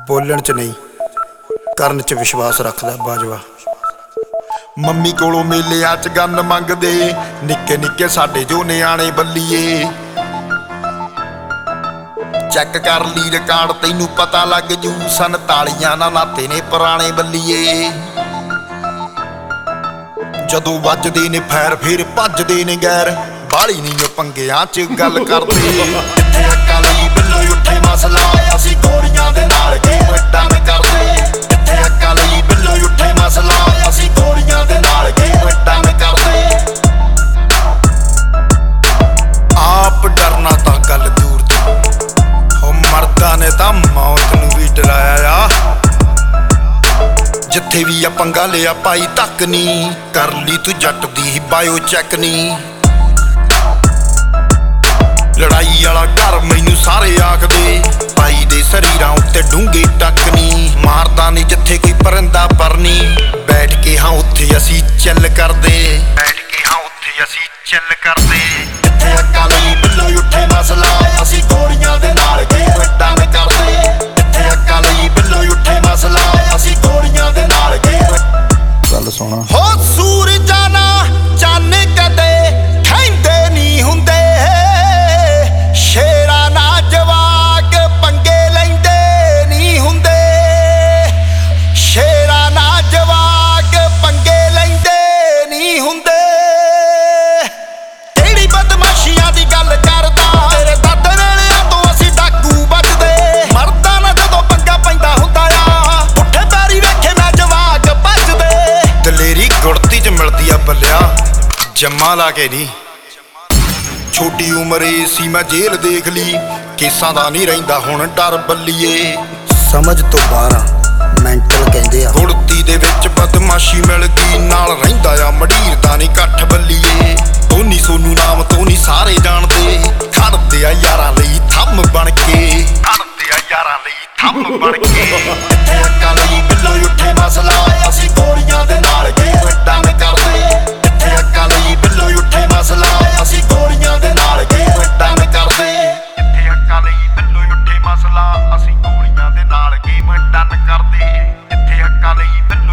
बोलण च नहीं करन च विश्वास रखदा बाजवा। मम्मी कोलों मेलियां च गन मंगदे निक्के निक्के साडे जो नियाणे बल्लीए। चैक कर ली रिकार्ड तैनू पता लग जू 47 ना नाते ने पुराने बल्लीए। जदों वजदे ने फैर फिर भजदे ने गैर बाली नहीं पंगियां च गल करदे। इत्थे अक्कां लई बिल्लो उठे मसला असीं गोलियां दे नाल गेम डन करदे। इत्थे अक्कां लई बिल्लो उठे मसला असीं गोलियां दे नाल गेम डन करदे। आप डरना तां गल दूर दी हो मर्दां ने तां मौत नूं भी डराया आ। जिथे भी आ पंगा लिया पाई तक नी कर ली तू जट दी बायो चैक नी। लड़ाई वाला घर मैनू सारे आखदे पाई दे शरीरां उत्ते डूंगे टक नी। मारदा नी जिथे कोई परिंदा परनी बैठ के हाँ उत्थे असी चिल करदे। बैठ के हाँ उत्थे असी चिल करदे। इत्थे अक्कां लई बिल्लो उठे मसला असी गोलियां दे नाल गेम डन करदे। इत्थे अक्कां लई बिल्लो उठे मसला असी गोलियां दे नाल गेम गल सुना हो। सूरजां ना चन्न कदे खैंदे नी हुंदे शेरा ना जवाक पंगे लैंदे नी हुंदे। शेरा ना जवाक पंगे लैंदे नी हुंदे। केड़ी बदमाशियां दी गल करदा तेरे दादे वेलियां तो असीं डाकू बजदे। मरदा ना जदों पंगा पैंदा हुंदा आ पुट्ठे पैरी वेखे ना जवाक भजदे। दलेरी गुड़ती च मिलदी आ बल्लिया जम्मा ला के नी। छोटी उम्रे सी मैं जेल देख ली केसां दा नहीं रहिंदा हुण डर बल्लीए। समझ तो बाहर मैंटल कहंदे आ। गुड़ती दे विच बदमाशी मिल गई नाल रहिंदा आ मड़ीर दा नहीं कट्ठ बल्लीए। धोनी सोनू नाम तो नहीं सारे जानदे खड़दे आ यारां लई थंम बन के। खड़दे आ यारां लई थंम बन के। इत्थे अक्कां लई बिल्लो उठे मसला असीं गोलियां दे नाल गेम डन करदे। इत्थे अक्कां लई बिल्लो उठे मसला असीं गोलियां दे नाल गेम डन करदे। इत्थे अक्कां लई बिल्लो उठे मसला असीं गोलियां दे नाल गेम डन करदे। इत्थे अक्कां लई